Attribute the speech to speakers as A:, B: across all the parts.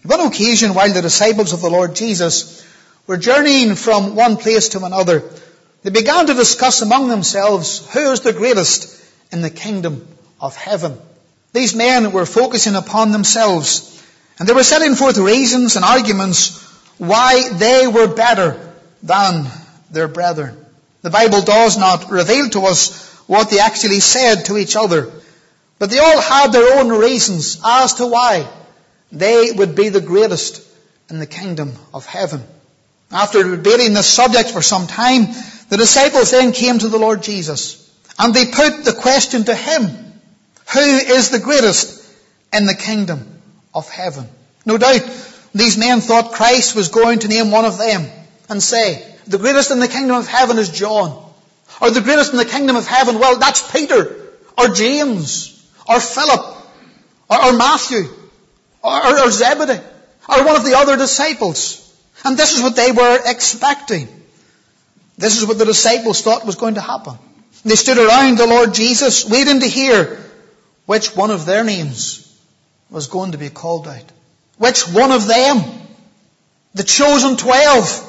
A: On one occasion, while the disciples of the Lord Jesus were journeying from one place to another, they began to discuss among themselves who is the greatest in the kingdom of heaven. These men were focusing upon themselves, and they were setting forth reasons and arguments why they were better than their brethren. The Bible does not reveal to us what they actually said to each other, but they all had their own reasons as to why they would be the greatest in the kingdom of heaven. After debating this subject for some time, the disciples then came to the Lord Jesus, and they put the question to him, who is the greatest in the kingdom of heaven? No doubt, these men thought Christ was going to name one of them and say, the greatest in the kingdom of heaven is John. Or the greatest in the kingdom of heaven, well, that's Peter, or James, or Philip, or Matthew, or Zebedee, or one of the other disciples. And this is what they were expecting. This is what the disciples thought was going to happen. They stood around the Lord Jesus, waiting to hear which one of their names was going to be called out. Which one of them, the chosen 12,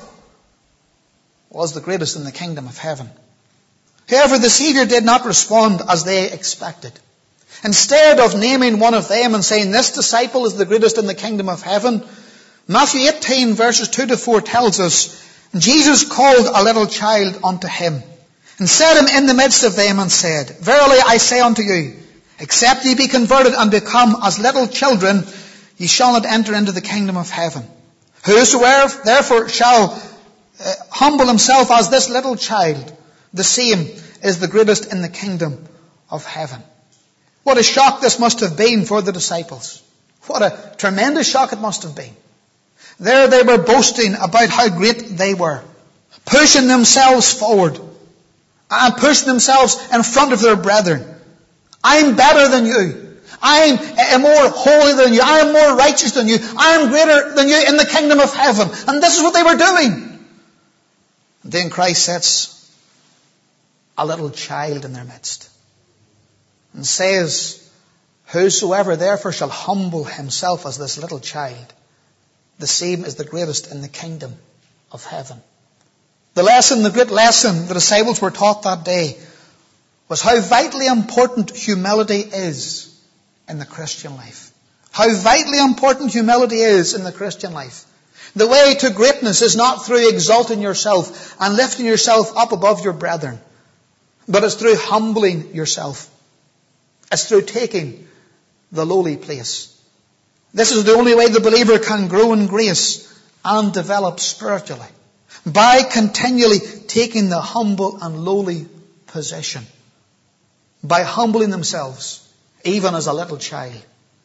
A: was the greatest in the kingdom of heaven. However, the Savior did not respond as they expected. Instead of naming one of them and saying, this disciple is the greatest in the kingdom of heaven, Matthew 18 verses 2 to 4 tells us, Jesus called a little child unto him, and set him in the midst of them, and said, Verily I say unto you, except ye be converted and become as little children, ye shall not enter into the kingdom of heaven. Whosoever therefore shall humble himself as this little child, the same is the greatest in the kingdom of heaven. What a shock this must have been for the disciples. What a tremendous shock it must have been. There they were boasting about how great they were, pushing themselves forward and pushing themselves in front of their brethren. I'm better than you. I'm more holy than you. I am more righteous than you. I am greater than you in the kingdom of heaven. And this is what they were doing. And then Christ sets a little child in their midst and says, Whosoever therefore shall humble himself as this little child, the same is the greatest in the kingdom of heaven. The great lesson the disciples were taught that day was how vitally important humility is in the Christian life. How vitally important humility is in the Christian life. The way to greatness is not through exalting yourself and lifting yourself up above your brethren, but it's through humbling yourself. It's through taking the lowly place. This is the only way the believer can grow in grace and develop spiritually. By continually taking the humble and lowly position. By humbling themselves, even as a little child.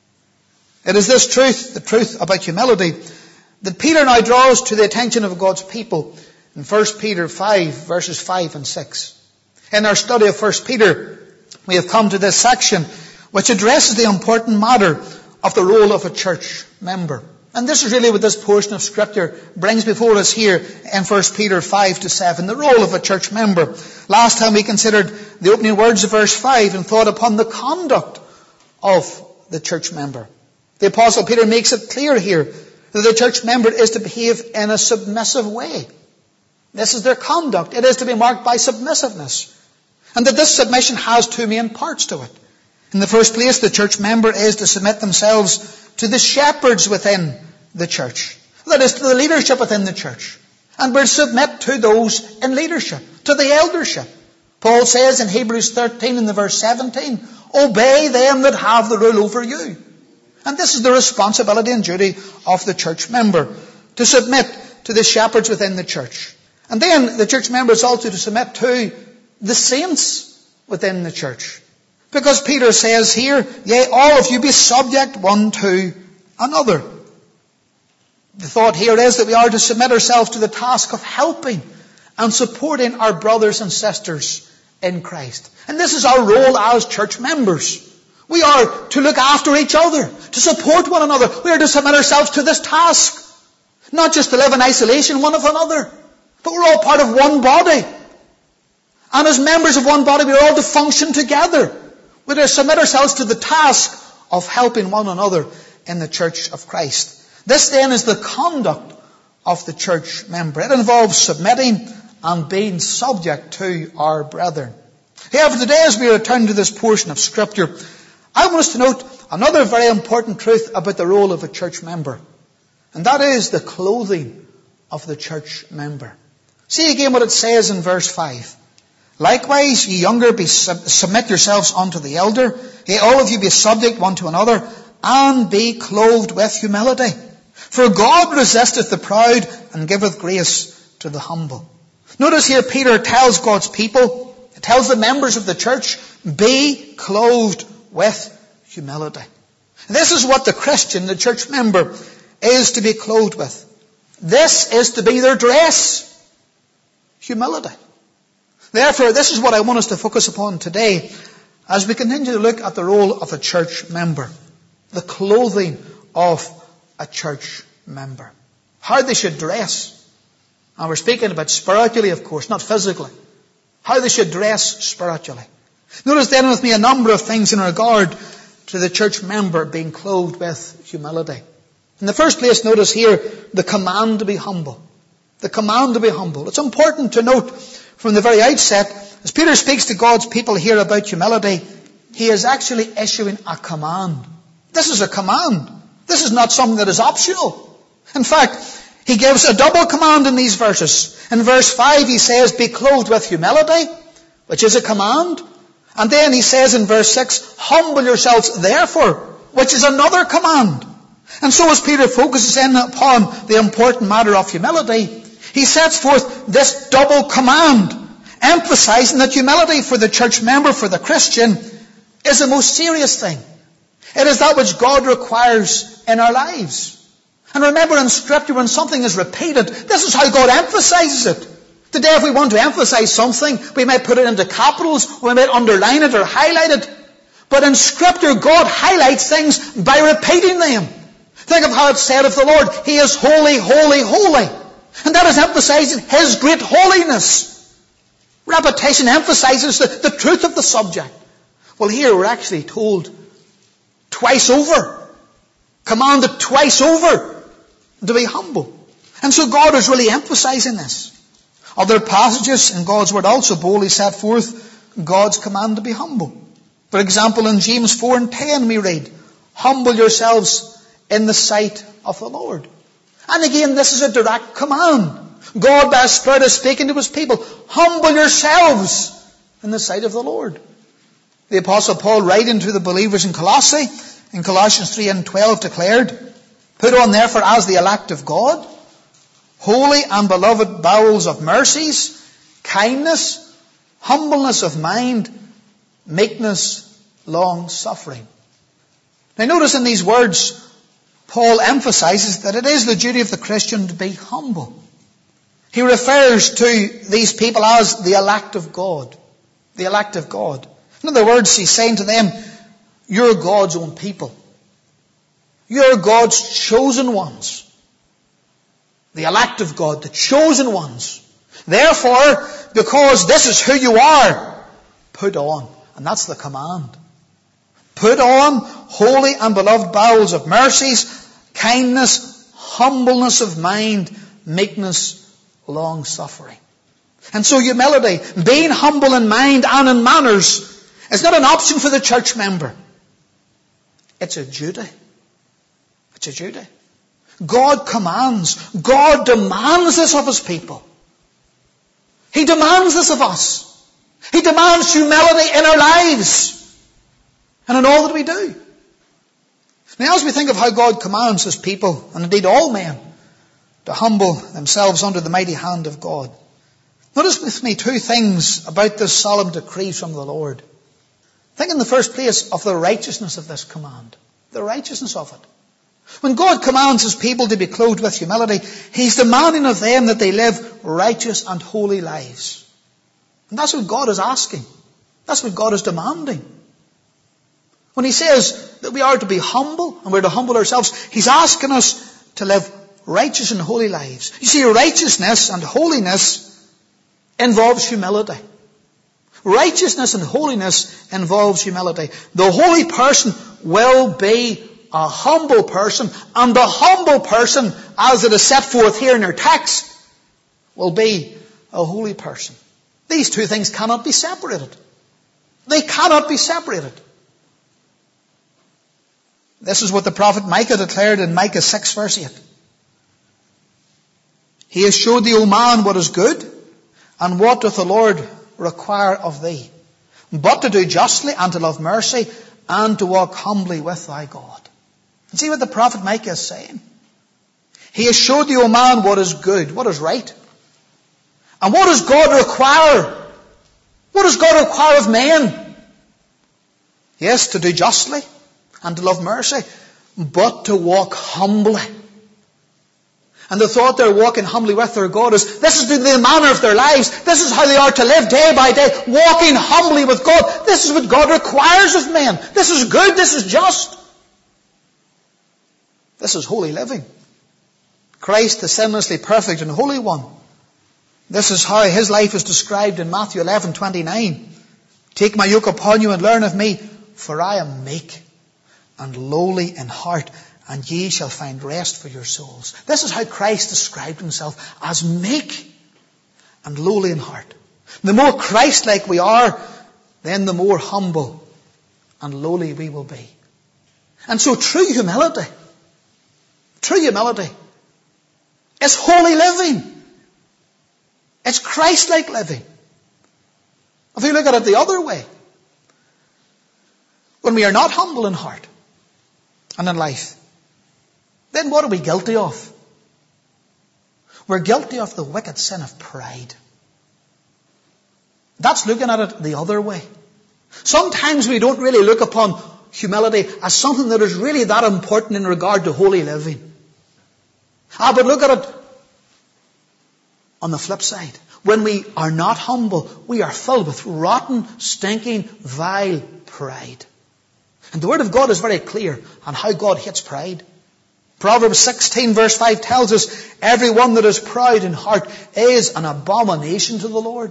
A: It is this truth, the truth about humility, that Peter now draws to the attention of God's people in 1 Peter 5, verses 5 and 6. In our study of 1 Peter, we have come to this section which addresses the important matter of the role of a church member. And this is really what this portion of Scripture brings before us here in 1 Peter 5 to 7, the role of a church member. Last time we considered the opening words of verse 5 and thought upon the conduct of the church member. The Apostle Peter makes it clear here that the church member is to behave in a submissive way. This is their conduct. It is to be marked by submissiveness. And that this submission has two main parts to it. In the first place, the church member is to submit themselves to the shepherds within the church. That is, to the leadership within the church. And we're to submit to those in leadership, to the eldership. Paul says in Hebrews 13 in the verse 17, Obey them that have the rule over you. And this is the responsibility and duty of the church member, to submit to the shepherds within the church. And then the church member is also to submit to the saints within the church. Because Peter says here, Yea, all of you be subject one to another. The thought here is that we are to submit ourselves to the task of helping and supporting our brothers and sisters in Christ. And this is our role as church members. We are to look after each other, to support one another. We are to submit ourselves to this task. Not just to live in isolation one of another, but we're all part of one body. And as members of one body, we're all to function together. We're to submit ourselves to the task of helping one another in the church of Christ. This then is the conduct of the church member. It involves submitting and being subject to our brethren. However, today as we return to this portion of Scripture, I want us to note another very important truth about the role of a church member. And that is the clothing of the church member. See again what it says in verse 5. Likewise, ye younger, submit yourselves unto the elder. Yea, all of you be subject one to another, and be clothed with humility. For God resisteth the proud, and giveth grace to the humble. Notice here Peter tells God's people, tells the members of the church, be clothed with humility. This is what the Christian, the church member, is to be clothed with. This is to be their dress. Humility. Therefore, this is what I want us to focus upon today as we continue to look at the role of a church member. The clothing of a church member. How they should dress. And we're speaking about spiritually, of course, not physically. How they should dress spiritually. Notice then with me a number of things in regard to the church member being clothed with humility. In the first place, notice here the command to be humble. The command to be humble. It's important to note from the very outset, as Peter speaks to God's people here about humility, he is actually issuing a command. This is a command. This is not something that is optional. In fact, he gives a double command in these verses. In verse 5 he says, be clothed with humility, which is a command. And then he says in verse 6, humble yourselves therefore, which is another command. And so as Peter focuses in upon the important matter of humility, he sets forth this double command, emphasizing that humility for the church member, for the Christian, is a most serious thing. It is that which God requires in our lives. And remember in Scripture, when something is repeated, this is how God emphasizes it. Today, if we want to emphasize something, we might put it into capitals, or we might underline it or highlight it. But in Scripture, God highlights things by repeating them. Think of how it's said of the Lord, He is holy, holy, holy. And that is emphasizing His great holiness. Repetition emphasizes the truth of the subject. Well, here we're actually told twice over, commanded twice over to be humble. And so God is really emphasizing this. Other passages in God's Word also boldly set forth God's command to be humble. For example, in James 4:10 we read, humble yourselves in the sight of the Lord. And again, this is a direct command. God by His Spirit is speaking to His people. Humble yourselves in the sight of the Lord. The Apostle Paul, writing to the believers in Colossae, in Colossians 3:12 declared, put on therefore as the elect of God, holy and beloved bowels of mercies, kindness, humbleness of mind, meekness, long-suffering. Now notice in these words, Paul emphasizes that it is the duty of the Christian to be humble. He refers to these people as the elect of God. The elect of God. In other words, he's saying to them, you're God's own people. You're God's chosen ones. The elect of God, the chosen ones. Therefore, because this is who you are, put on. And that's the command. Put on holy and beloved bowels of mercies, kindness, humbleness of mind, meekness, long-suffering. And so humility, being humble in mind and in manners, is not an option for the church member. It's a duty. It's a duty. God commands, God demands this of His people. He demands this of us. He demands humility in our lives and in all that we do. Now, as we think of how God commands His people, and indeed all men, to humble themselves under the mighty hand of God, notice with me two things about this solemn decree from the Lord. Think in the first place of the righteousness of this command. The righteousness of it. When God commands His people to be clothed with humility, He's demanding of them that they live righteous and holy lives. And that's what God is asking. That's what God is demanding. When He says that we are to be humble and we're to humble ourselves, He's asking us to live righteous and holy lives. You see, righteousness and holiness involves humility. Righteousness and holiness involves humility. The holy person will be a humble person, and the humble person, as it is set forth here in our text, will be a holy person. These two things cannot be separated. They cannot be separated. This is what the prophet Micah declared in Micah 6 verse 8. He has showed thee, O man, what is good, and what doth the Lord require of thee, but to do justly, and to love mercy, and to walk humbly with thy God. And see what the prophet Micah is saying? He has showed thee, O man, what is good, what is right. And what does God require? What does God require of men? Yes, to do justly, and to love mercy, but to walk humbly. And the thought they're walking humbly with their God is, this is the manner of their lives. This is how they are to live day by day, walking humbly with God. This is what God requires of men. This is good, this is just. This is holy living. Christ, the sinlessly perfect and holy one. This is how his life is described in Matthew 11:29. Take my yoke upon you and learn of me, for I am meek and lowly in heart, and ye shall find rest for your souls. This is how Christ described himself, as meek and lowly in heart. The more Christ-like we are, then the more humble and lowly we will be. And so true humility is holy living. It's Christ-like living. If you look at it the other way, when we are not humble in heart and in life, then what are we guilty of? We're guilty of the wicked sin of pride. That's looking at it the other way. Sometimes we don't really look upon humility as something that is really that important in regard to holy living. But look at it on the flip side. When we are not humble, we are filled with rotten, stinking, vile pride. And the Word of God is very clear on how God hates pride. Proverbs 16 verse 5 tells us, everyone that is proud in heart is an abomination to the Lord.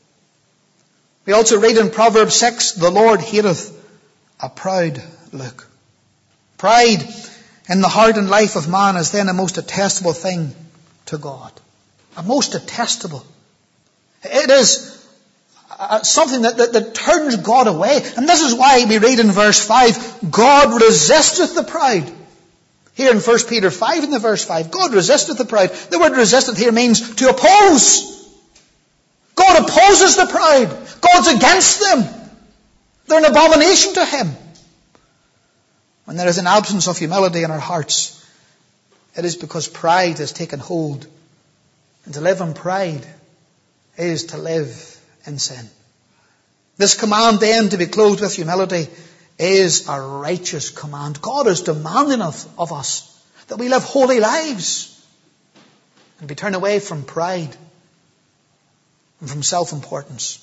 A: We also read in Proverbs 6, the Lord hateth a proud look. Pride in the heart and life of man is then a most detestable thing to God. A most detestable. It is something that turns God away. And this is why we read in verse 5, God resisteth the proud. Here in 1 Peter 5 in the verse 5, God resisteth the proud. The word resisteth here means to oppose. God opposes the proud. God's against them. They're an abomination to him. When there is an absence of humility in our hearts, it is because pride has taken hold. And to live in pride is to live in sin. This command then to be clothed with humility is a righteous command. God is demanding of us that we live holy lives and be turned away from pride and from self-importance.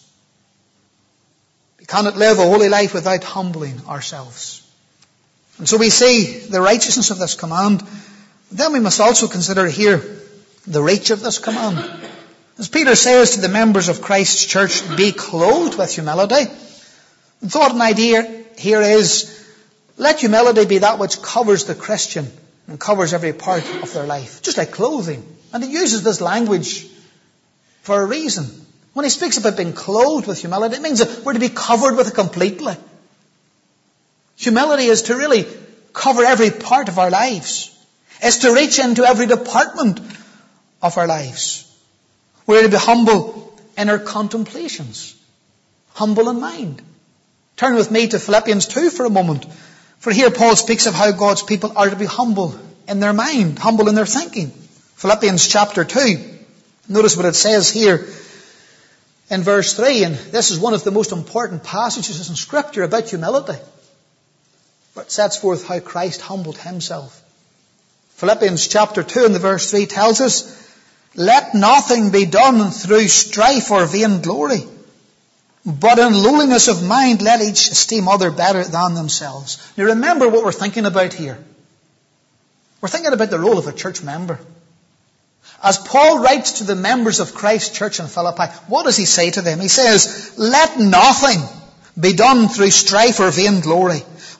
A: We cannot live a holy life without humbling ourselves. And so we see the righteousness of this command. Then we must also consider here the reach of this command. As Peter says to the members of Christ's church, be clothed with humility. The thought and idea here is, let humility be that which covers the Christian and covers every part of their life. Just like clothing. And he uses this language for a reason. When he speaks about being clothed with humility, it means that we're to be covered with it completely. Humility is to really cover every part of our lives. It's to reach into every department of our lives. We're to be humble in our contemplations. Humble in mind. Turn with me to Philippians 2 for a moment. For here Paul speaks of how God's people are to be humble in their mind, humble in their thinking. Philippians chapter 2. Notice what it says here in verse 3. And this is one of the most important passages in Scripture about humility. Where it sets forth how Christ humbled himself. Philippians chapter 2 and the verse 3 tells us, let nothing be done through strife or vain glory, but in lowliness of mind let each esteem other better than themselves. Now remember what we're thinking about here. We're thinking about the role of a church member. As Paul writes to the members of Christ's church in Philippi, what does he say to them? He says, let nothing be done through strife or vain glory,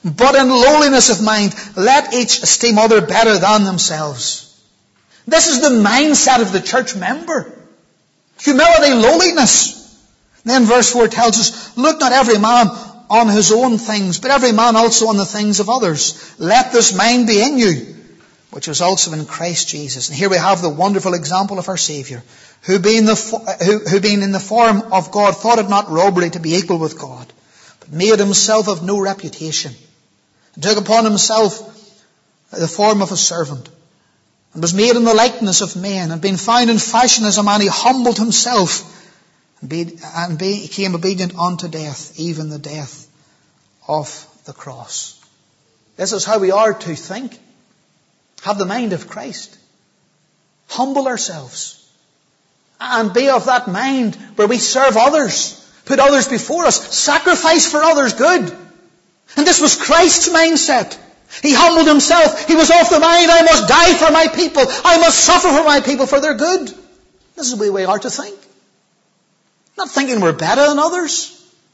A: But in lowliness of mind, let each esteem other better than themselves. This is the mindset of the church member. Humility, lowliness. Then verse 4 tells us, look not every man on his own things, but every man also on the things of others. Let this mind be in you, which was also in Christ Jesus. And here we have the wonderful example of our Saviour, who being in the form of God, thought it not robbery to be equal with God, but made himself of no reputation, and took upon himself the form of a servant, and was made in the likeness of men, and being found in fashion as a man, he humbled himself, and became obedient unto death, even the death of the cross. This is how we are to think. Have the mind of Christ. Humble ourselves. And be of that mind where we serve others. Put others before us. Sacrifice for others good. And this was Christ's mindset. He humbled himself. He was of the mind, I must die for my people. I must suffer for my people for their good. This is the way we are to think. Not thinking we're better than others,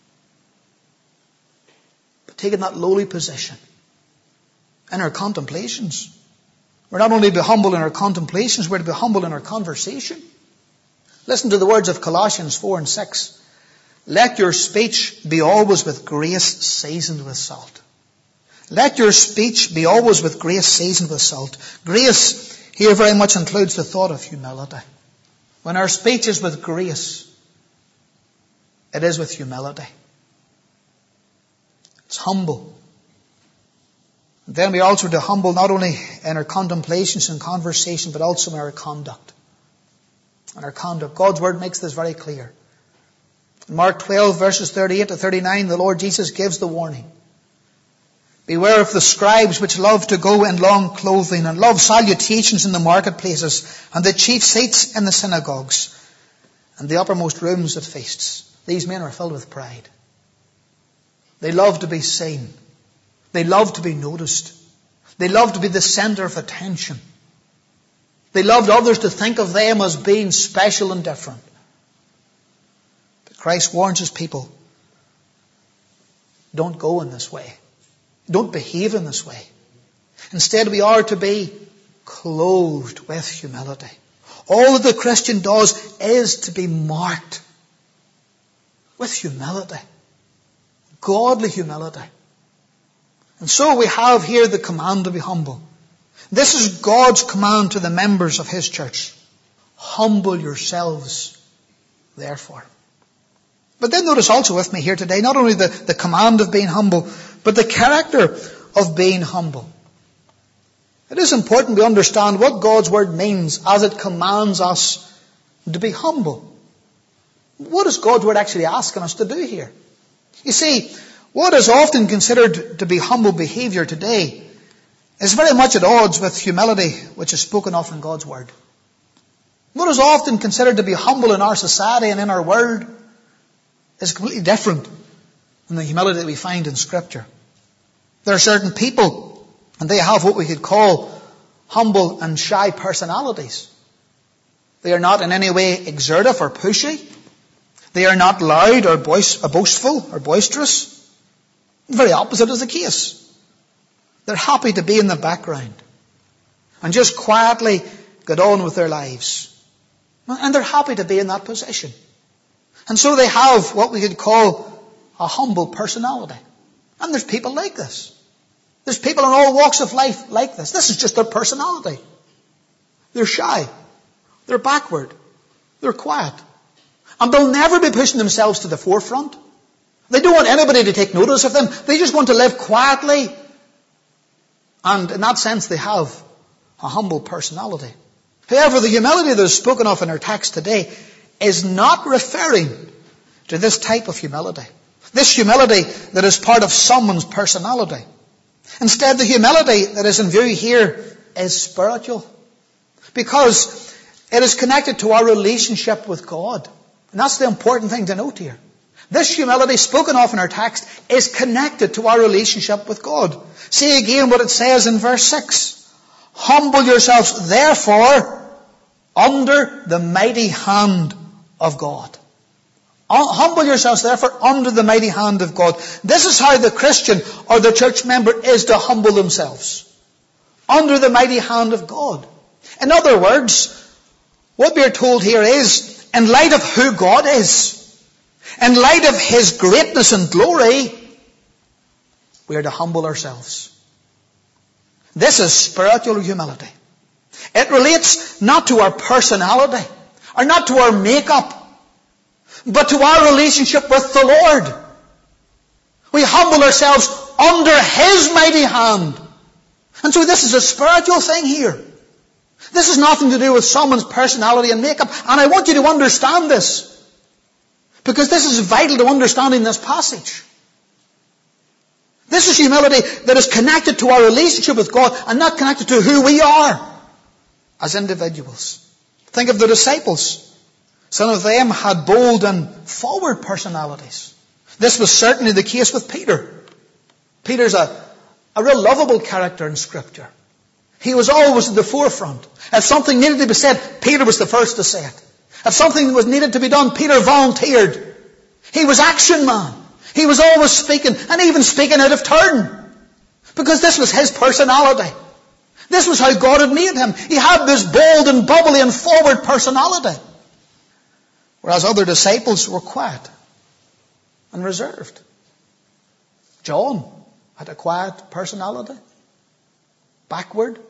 A: but taking that lowly position in our contemplations. We're not only to be humble in our contemplations, we're to be humble in our conversation. Listen to the words of Colossians 4 and 6. Let your speech be always with grace seasoned with salt. Let your speech be always with grace seasoned with salt. Grace here very much includes the thought of humility. When our speech is with grace, it is with humility. It's humble. And then we also are to humble not only in our contemplations and conversation, but also in our conduct. In our conduct. God's Word makes this very clear. In Mark 12, verses 38 to 39, the Lord Jesus gives the warning. Beware of the scribes which love to go in long clothing, and love salutations in the marketplaces, and the chief seats in the synagogues, and the uppermost rooms at feasts. These men are filled with pride. They love to be seen. They love to be noticed. They love to be the center of attention. They loved others to think of them as being special and different. But Christ warns his people, don't go in this way. Don't behave in this way. Instead, we are to be clothed with humility. All that the Christian does is to be marked with humility. Godly humility. And so we have here the command to be humble. This is God's command to the members of his church. Humble yourselves, therefore. But then notice also with me here today, not only the command of being humble, but the character of being humble. It is important we understand what God's Word means as it commands us to be humble. What is God's Word actually asking us to do here? You see, what is often considered to be humble behavior today is very much at odds with humility which is spoken of in God's Word. What is often considered to be humble in our society and in our world is completely different than the humility that we find in Scripture. There are certain people, and they have what we could call humble and shy personalities. They are not in any way exertive or pushy. They are not loud or boastful or boisterous. The very opposite is the case. They're happy to be in the background and just quietly get on with their lives. And they're happy to be in that position. And so they have what we could call a humble personality. And there's people like this. There's people in all walks of life like this. This is just their personality. They're shy. They're backward. They're quiet. And they'll never be pushing themselves to the forefront. They don't want anybody to take notice of them. They just want to live quietly. And in that sense, they have a humble personality. However, the humility that is spoken of in our text today is not referring to this type of humility. This humility that is part of someone's personality. Instead, the humility that is in view here is spiritual. Because it is connected to our relationship with God. And that's the important thing to note here. This humility spoken of in our text is connected to our relationship with God. See again what it says in verse 6. Humble yourselves, therefore, under the mighty hand of God. Humble yourselves, therefore, under the mighty hand of God. This is how the Christian or the church member is to humble themselves. Under the mighty hand of God. In other words, what we are told here is, in light of who God is, in light of His greatness and glory, we are to humble ourselves. This is spiritual humility. It relates not to our personality, or not to our makeup, but to our relationship with the Lord. We humble ourselves under His mighty hand. And so this is a spiritual thing here. This has nothing to do with someone's personality and makeup. And I want you to understand this, because this is vital to understanding this passage. This is humility that is connected to our relationship with God and not connected to who we are as individuals. Think of the disciples. Some of them had bold and forward personalities. This was certainly the case with Peter. Peter's a real lovable character in Scripture. He was always at the forefront. If something needed to be said, Peter was the first to say it. If something was needed to be done, Peter volunteered. He was action man. He was always speaking, and even speaking out of turn. Because this was his personality. This was how God had made him. He had this bold and bubbly and forward personality. Whereas other disciples were quiet and reserved. John had a quiet personality. Backward.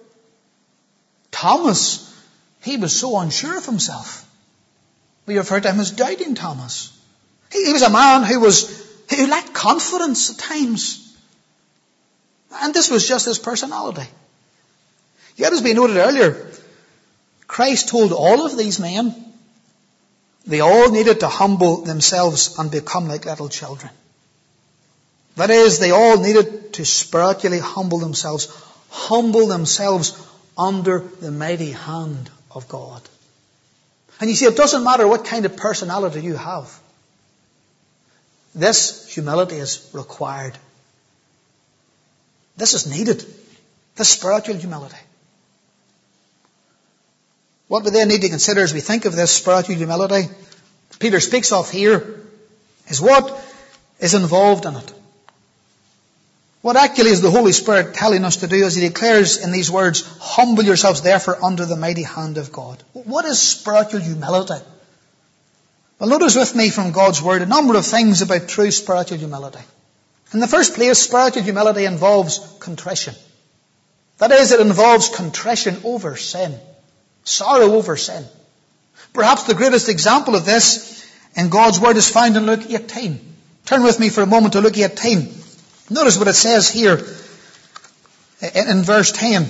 A: Thomas, he was so unsure of himself. We refer to him as Doubting Thomas. He was a man who lacked confidence at times. And this was just his personality. Yet, as we noted earlier, Christ told all of these men they all needed to humble themselves and become like little children. That is, they all needed to spiritually humble themselves under the mighty hand of God. And you see, it doesn't matter what kind of personality you have. This humility is required. This is needed. This spiritual humility. What we then need to consider as we think of this spiritual humility Peter speaks of here is what is involved in it. What actually is the Holy Spirit telling us to do as He declares in these words, humble yourselves therefore under the mighty hand of God. What is spiritual humility? Well, notice with me from God's Word a number of things about true spiritual humility. In the first place, spiritual humility involves contrition. That is, it involves contrition over sin. Sorrow over sin. Perhaps the greatest example of this in God's Word is found in Luke 18. Turn with me for a moment to Luke 18. Notice what it says here in verse 10.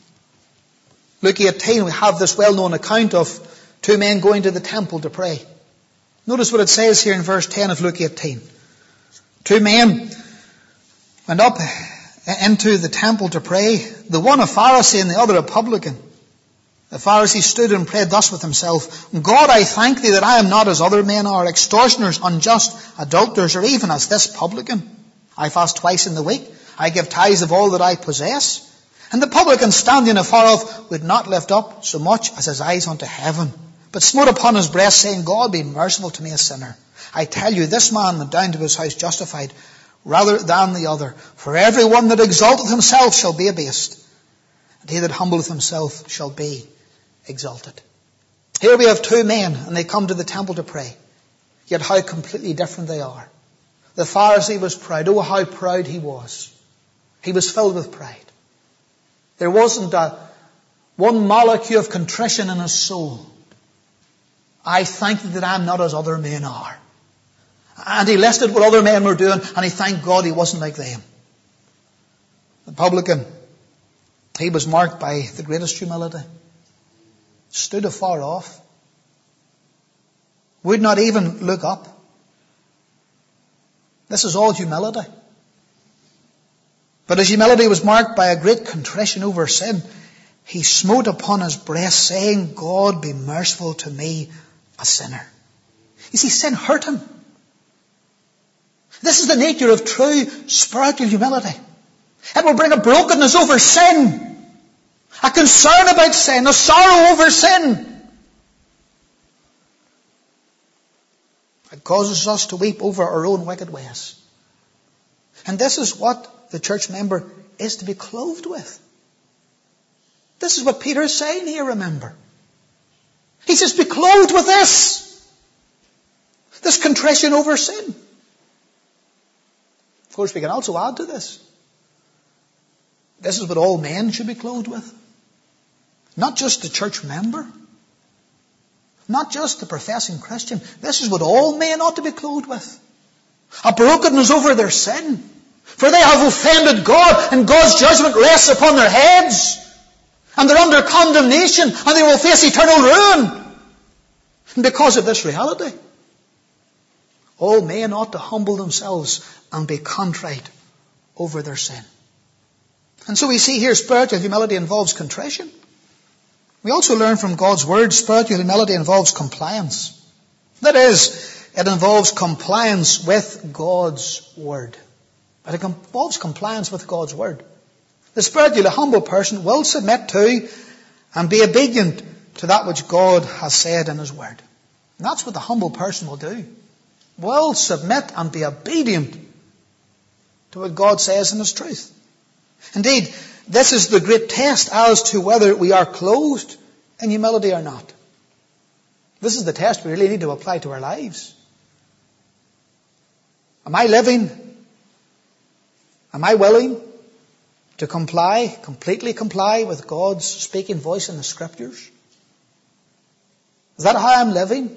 A: Luke 18, we have this well-known account of two men going to the temple to pray. Notice what it says here in verse 10 of Luke 18. Two men went up into the temple to pray, the one a Pharisee and the other a publican. The Pharisee stood and prayed thus with himself, God, I thank Thee that I am not as other men are, extortioners, unjust, adulterers, or even as this publican. I fast twice in the week. I give tithes of all that I possess. And the publican, standing afar off, would not lift up so much as his eyes unto heaven, but smote upon his breast, saying, God, be merciful to me, a sinner. I tell you, this man went down to his house justified rather than the other. For every one that exalteth himself shall be abased, and he that humbleth himself shall be exalted. Here we have two men, and they come to the temple to pray. Yet how completely different they are. The Pharisee was proud. Oh, how proud he was. He was filled with pride. There wasn't one molecule of contrition in his soul. I thank Thee that I'm not as other men are. And he listed what other men were doing, and he thanked God he wasn't like them. The publican, he was marked by the greatest humility. Stood afar off. Would not even look up. This is all humility. But his humility was marked by a great contrition over sin. He smote upon his breast, saying, God, be merciful to me, a sinner. You see, sin hurt him. This is the nature of true spiritual humility. It will bring a brokenness over sin, a concern about sin, a sorrow over sin. causes us to weep over our own wicked ways. And this is what the church member is to be clothed with. This is what Peter is saying here, remember. He says, be clothed with this. This contrition over sin. Of course, we can also add to this. This is what all men should be clothed with. Not just the church member. Not just the professing Christian. This is what all men ought to be clothed with. A brokenness over their sin. For they have offended God, and God's judgment rests upon their heads. And they're under condemnation, and they will face eternal ruin. And because of this reality, all men ought to humble themselves and be contrite over their sin. And so we see here spiritual humility involves contrition. We also learn from God's word spiritual humility involves compliance. That is, it involves compliance with God's word. It involves compliance with God's word. The spiritually humble person will submit to and be obedient to that which God has said in His word. And that's what the humble person will do. Will submit and be obedient to what God says in His truth. Indeed, this is the great test as to whether we are clothed in humility or not. This is the test we really need to apply to our lives. Am I willing to completely comply with God's speaking voice in the Scriptures? Is that how I'm living?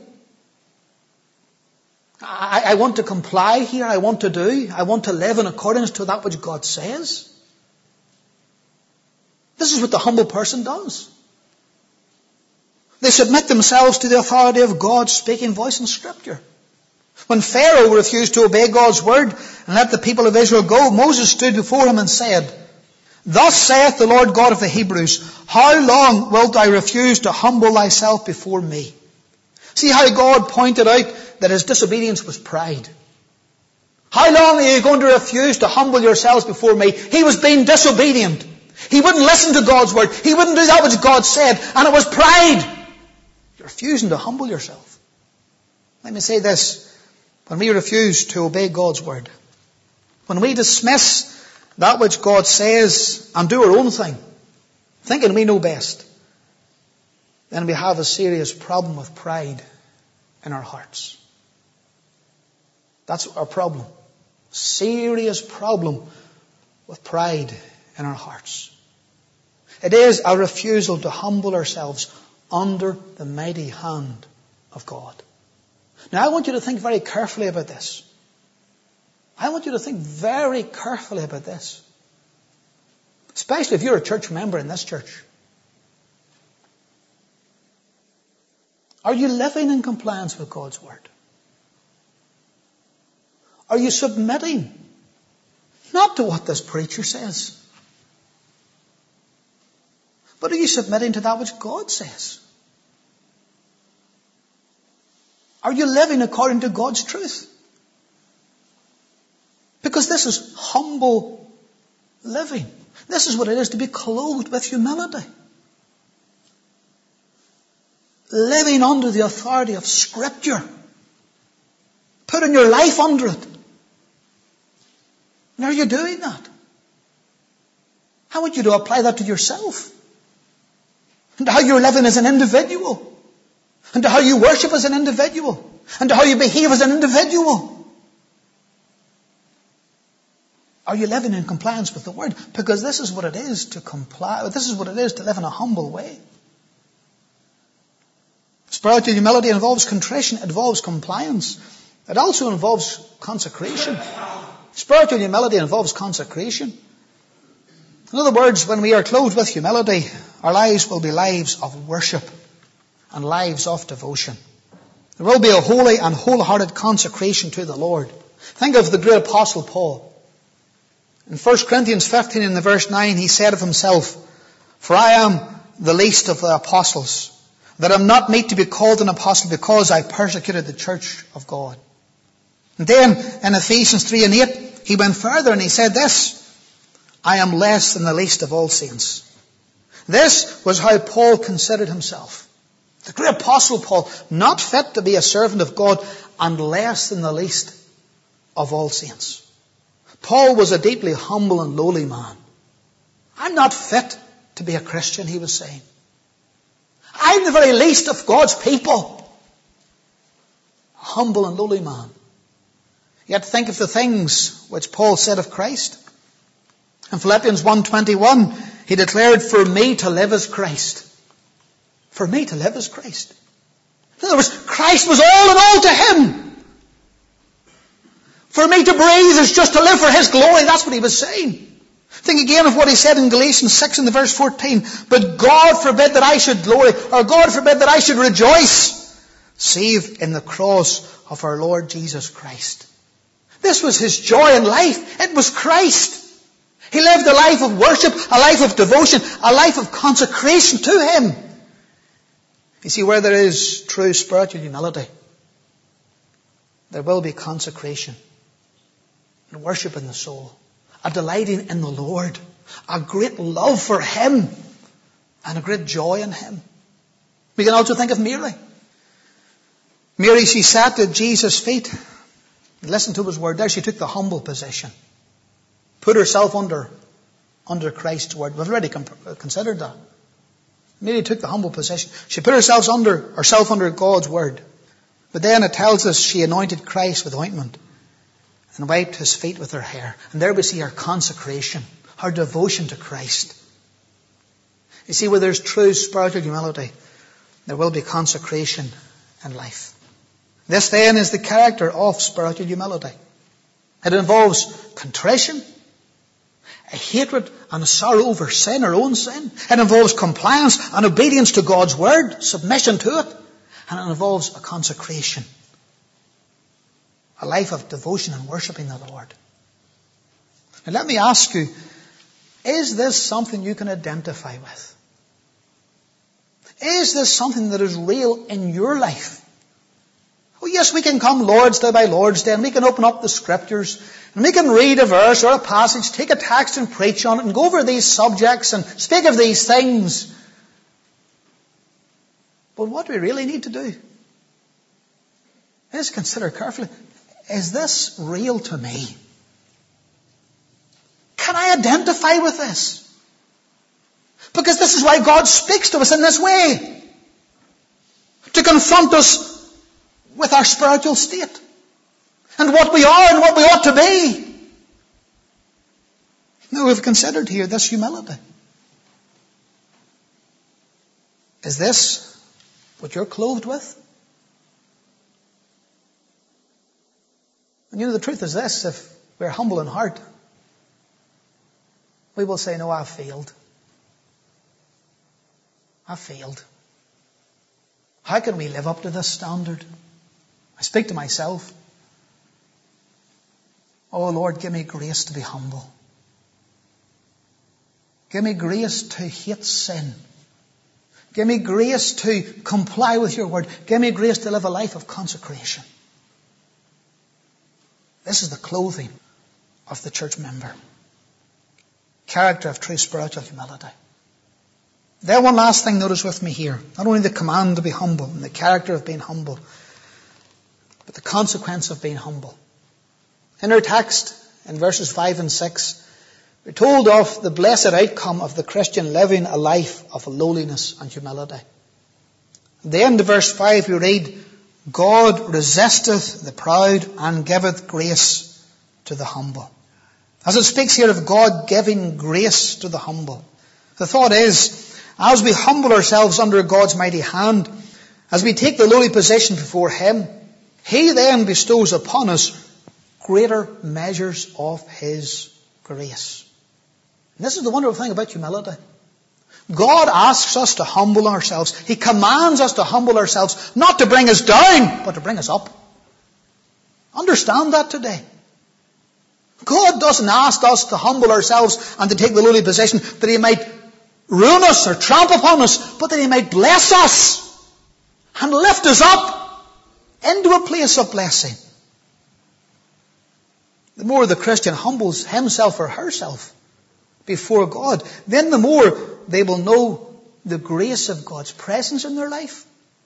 A: I want to comply here. I want to live in accordance to that which God says. This is what the humble person does. They submit themselves to the authority of God's speaking voice in Scripture. When Pharaoh refused to obey God's word and let the people of Israel go, Moses stood before him and said, "Thus saith the Lord God of the Hebrews, how long wilt thou refuse to humble thyself before me?" See how God pointed out that his disobedience was pride. How long are you going to refuse to humble yourselves before me? He was being disobedient. He wouldn't listen to God's word. He wouldn't do that which God said. And it was pride. You're refusing to humble yourself. Let me say this. When we refuse to obey God's word, when we dismiss that which God says and do our own thing, thinking we know best, then we have a serious problem with pride in our hearts. That's our problem. Serious problem with pride in our hearts. It is a refusal to humble ourselves under the mighty hand of God. Now I want you to think very carefully about this. I want you to think very carefully about this. Especially if you're a church member in this church. Are you living in compliance with God's word? Are you submitting not to what this preacher says, but are you submitting to that which God says? Are you living according to God's truth? Because this is humble living. This is what it is to be clothed with humility. Living under the authority of Scripture. Putting your life under it. And are you doing that? I want you to apply that to yourself. And to how you're living as an individual. And to how you worship as an individual. And to how you behave as an individual. Are you living in compliance with the word? Because this is what it is to comply. This is what it is to live in a humble way. Spiritual humility involves contrition. It involves compliance. It also involves consecration. Spiritual humility involves consecration. In other words, when we are clothed with humility, our lives will be lives of worship and lives of devotion. There will be a holy and wholehearted consecration to the Lord. Think of the great apostle Paul. In 1 Corinthians 15 in the verse 9, he said of himself, "For I am the least of the apostles, that am not meet to be called an apostle because I persecuted the church of God." And then in Ephesians 3 and 8, he went further and he said this, "I am less than the least of all saints." This was how Paul considered himself. The great apostle Paul, not fit to be a servant of God and less than the least of all saints. Paul was a deeply humble and lowly man. I'm not fit to be a Christian, he was saying. I'm the very least of God's people. A humble and lowly man. Yet think of the things which Paul said of Christ. In Philippians 1:21, he declared, for me to live is Christ. For me to live is Christ. In other words, Christ was all in all to him. For me to breathe is just to live for his glory. That's what he was saying. Think again of what he said in Galatians 6 in the verse 14. But God forbid that I should glory, or God forbid that I should rejoice, save in the cross of our Lord Jesus Christ. This was his joy in life. It was Christ. He lived a life of worship, a life of devotion, a life of consecration to him. You see, where there is true spiritual humility, there will be consecration and worship in the soul, a delighting in the Lord, a great love for him, and a great joy in him. We can also think of Mary. Mary, she sat at Jesus' feet, listened to his word. There she took the humble position, put herself under Christ's word. We've already considered that. Mary took the humble position. She put herself under God's word. But then it tells us she anointed Christ with ointment and wiped his feet with her hair. And there we see her consecration, her devotion to Christ. You see, where there's true spiritual humility, there will be consecration in life. This then is the character of spiritual humility. It involves contrition, a hatred and a sorrow over sin, our own sin. It involves compliance and obedience to God's word, submission to it. And it involves a consecration, a life of devotion and worshipping the Lord. Now let me ask you, is this something you can identify with? Is this something that is real in your life? Oh yes, we can come Lord's Day by Lord's Day, and we can open up the Scriptures, and we can read a verse or a passage, take a text and preach on it, and go over these subjects and speak of these things. But what we really need to do is consider carefully, is this real to me? Can I identify with this? Because this is why God speaks to us in this way. To confront us with our spiritual state. And what we are and what we ought to be. Now we've considered here this humility. Is this what you're clothed with? And you know, the truth is this, if we're humble in heart, we will say, no, I've failed. I've failed. How can we live up to this standard? I speak to myself. Oh Lord, give me grace to be humble. Give me grace to hate sin. Give me grace to comply with your word. Give me grace to live a life of consecration. This is the clothing of the church member. Character of true spiritual humility. Then one last thing, notice with me here. Not only the command to be humble and the character of being humble, but the consequence of being humble. In our text, in verses 5 and 6, we're told of the blessed outcome of the Christian living a life of lowliness and humility. At the end of verse 5 we read, God resisteth the proud and giveth grace to the humble. As it speaks here of God giving grace to the humble, the thought is, as we humble ourselves under God's mighty hand, as we take the lowly position before him, he then bestows upon us greater measures of his grace. And this is the wonderful thing about humility. God asks us to humble ourselves. He commands us to humble ourselves, not to bring us down, but to bring us up. Understand that today. God doesn't ask us to humble ourselves and to take the lowly position that he might ruin us or trample upon us, but that he might bless us and lift us up into a place of blessing. The more the Christian humbles himself or herself before God, then the more they will know the grace of God's presence in their life,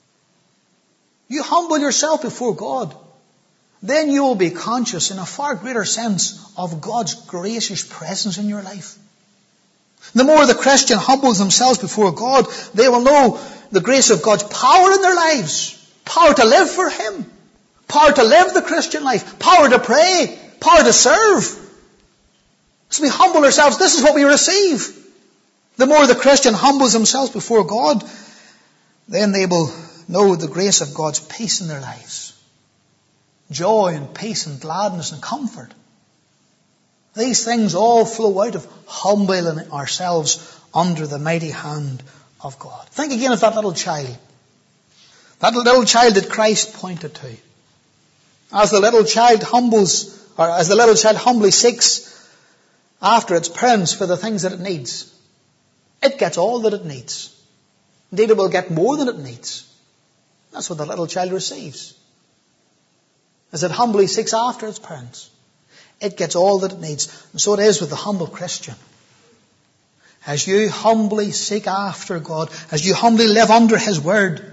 A: You humble yourself before God. Then you will be conscious in a far greater sense of God's gracious presence in your life. The more the Christian humbles themselves before God, they will know the grace of God's power in their lives. Power to live for Him. Power to live the Christian life. Power to pray. Power to serve. So we humble ourselves. This is what we receive. The more the Christian humbles themselves before God, then they will know the grace of God's peace in their lives. Joy and peace and gladness and comfort. These things all flow out of humbling ourselves under the mighty hand of God. Think again of that little child. That little child that Christ pointed to. As the little child humbly seeks after its parents for the things that it needs, it gets all that it needs. Indeed, it will get more than it needs. That's what the little child receives. As it humbly seeks after its parents, it gets all that it needs. And so it is with the humble Christian. As you humbly seek after God, as you humbly live under His Word,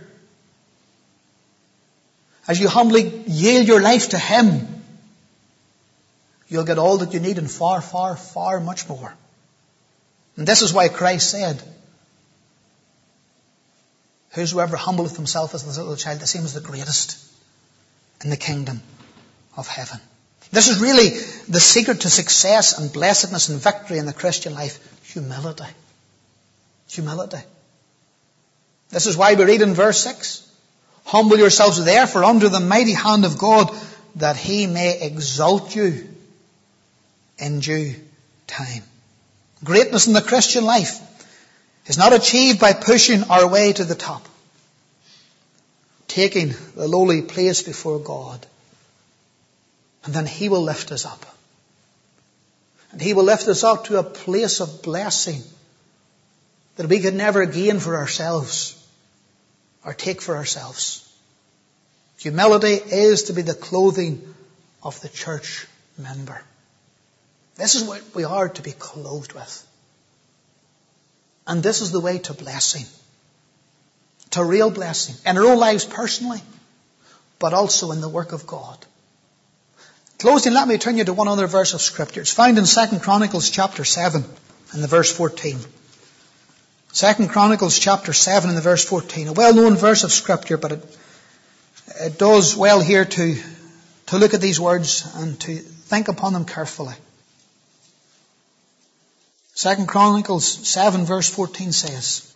A: as you humbly yield your life to Him, you'll get all that you need and far, far, far much more. And this is why Christ said, whosoever humbleth himself as this little child, the same is the greatest in the kingdom of heaven. This is really the secret to success and blessedness and victory in the Christian life. Humility. Humility. This is why we read in verse 6, humble yourselves therefore under the mighty hand of God, that He may exalt you in due time. Greatness in the Christian life is not achieved by pushing our way to the top, taking the lowly place before God. And then He will lift us up. And He will lift us up to a place of blessing that we could never gain for ourselves or take for ourselves. Humility is to be the clothing of the church member. This is what we are to be clothed with. And this is the way to blessing. To real blessing. In our own lives personally, but also in the work of God. Closing, let me turn you to one other verse of Scripture. It's found in 2 Chronicles chapter 7 and the verse 14. 2 Chronicles chapter 7 and the verse 14. A well-known verse of Scripture, but it does well here to look at these words and to think upon them carefully. 2 Chronicles 7 verse 14 says,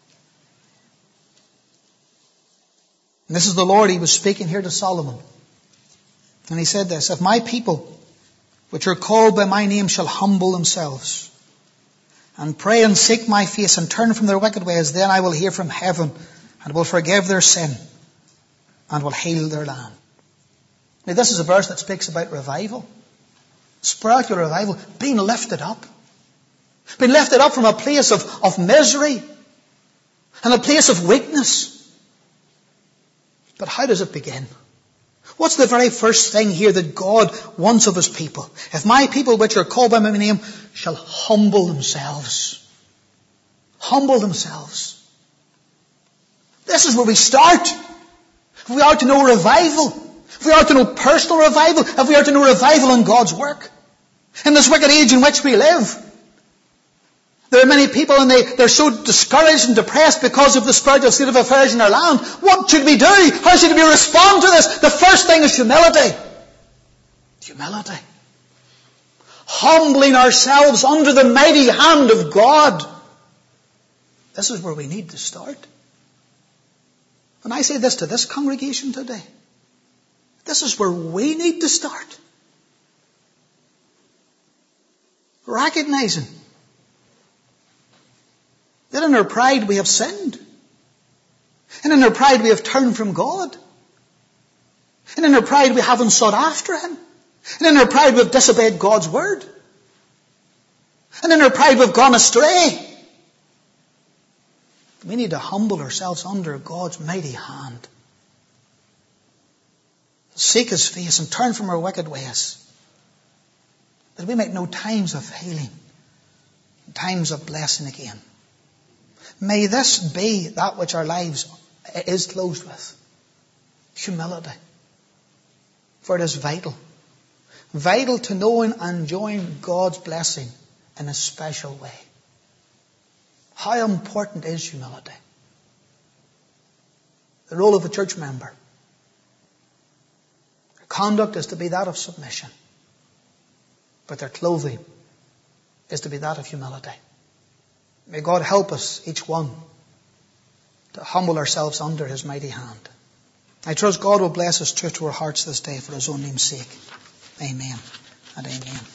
A: and this is the Lord, He was speaking here to Solomon. And He said this, if my people, which are called by my name, shall humble themselves, and pray and seek my face, and turn from their wicked ways, then I will hear from heaven, and will forgive their sin, and will heal their land. Now this is a verse that speaks about revival. Spiritual revival, being lifted up. Being lifted up from a place of misery, and a place of weakness. But how does it begin? What's the very first thing here that God wants of His people? If my people which are called by my name shall humble themselves. Humble themselves. This is where we start. If we are to know revival, if we are to know personal revival, if we are to know revival in God's work, in this wicked age in which we live, there are many people and they're so discouraged and depressed because of the spiritual state of affairs in our land. What should we do? How should we respond to this? The first thing is humility. Humility. Humbling ourselves under the mighty hand of God. This is where we need to start. And I say this to this congregation today. This is where we need to start. Recognizing that in our pride we have sinned. And in our pride we have turned from God. And in our pride we haven't sought after Him. And in our pride we have disobeyed God's word. And in our pride we've gone astray. We need to humble ourselves under God's mighty hand. Seek His face and turn from our wicked ways, that we might know times of healing, times of blessing again. May this be that which our lives is closed with. Humility. For it is vital. Vital to knowing and enjoying God's blessing in a special way. How important is humility? The role of the church member. Their conduct is to be that of submission. But their clothing is to be that of humility. May God help us, each one, to humble ourselves under His mighty hand. I trust God will bless His truth to our hearts this day for His own name's sake. Amen and amen.